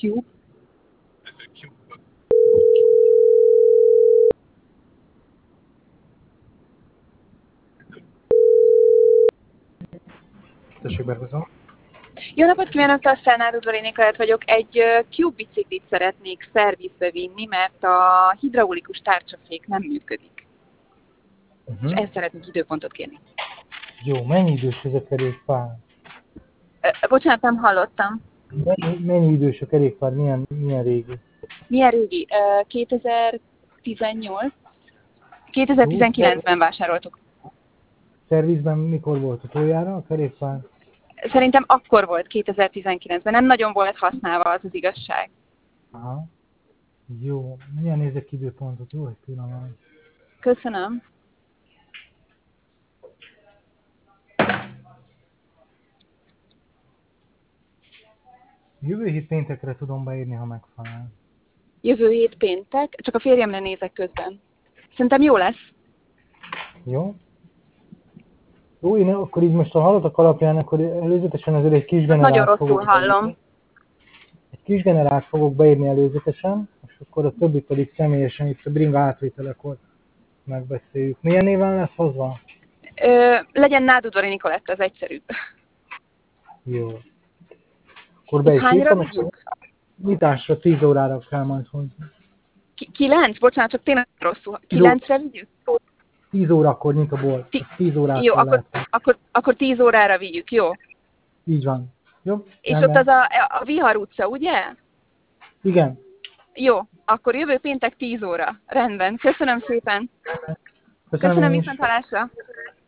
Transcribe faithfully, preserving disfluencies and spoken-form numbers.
Q. Tessék, berhozom. Jó napot kívánok, Tassánál Udvari Nikolett vagyok. Egy Cube biciklit szeretnék szervizbe vinni, mert a hidraulikus tárcsafék nem működik. Uh-huh. És ezt szeretnék időpontot kérni. Jó, mennyi idős ez a kerékpár? Ö, bocsánat, nem hallottam. Mennyi, mennyi idős a kerékpár? Milyen, milyen régi? Milyen régi? Ö, kétezer-tizennyolc? kétezer-tizenkilencben vásároltuk. Szervizben mikor volt utoljára a kerékpár? Szerintem akkor volt, kétezer-tizenkilencben. Nem nagyon volt használva, az az igazság. Aha. Jó, milyen nézek időpontot? Jó, egy pillanat. Köszönöm. Jövő hét péntekre tudom beírni, ha megfelel. Jövő hét péntek? Csak a férjemre nézek közben. Szerintem jó lesz. Jó. Jó, én akkor így most a hallottak alapján, akkor előzetesen azért egy kis generált Nagyon rosszul fogok hallom. beírni. Egy kis generált fogok beírni előzetesen, és akkor a többi pedig személyesen itt a bringa átvételekor megbeszéljük. Milyen néven lesz hozva? Ö, legyen Nád Udvari Nikolett, az egyszerűbb. Jó. Akkor be is Hányra írtam, vigyük? Nyitásra tíz órára kell majd hozni. Kilenc? Bocsánat, csak tényleg rosszul. Kilencre vigyük? tíz órakor nyit a bolt. tíz órától jó, akkor, lehet. akkor, akkor tíz órára vigyük, jó? Így van. Jó? És Rendben. ott az a, a Vihar utca, ugye? Igen. Jó, akkor jövő péntek tíz óra. Rendben. Köszönöm szépen. Köszönöm, Köszönöm viszont hallásra.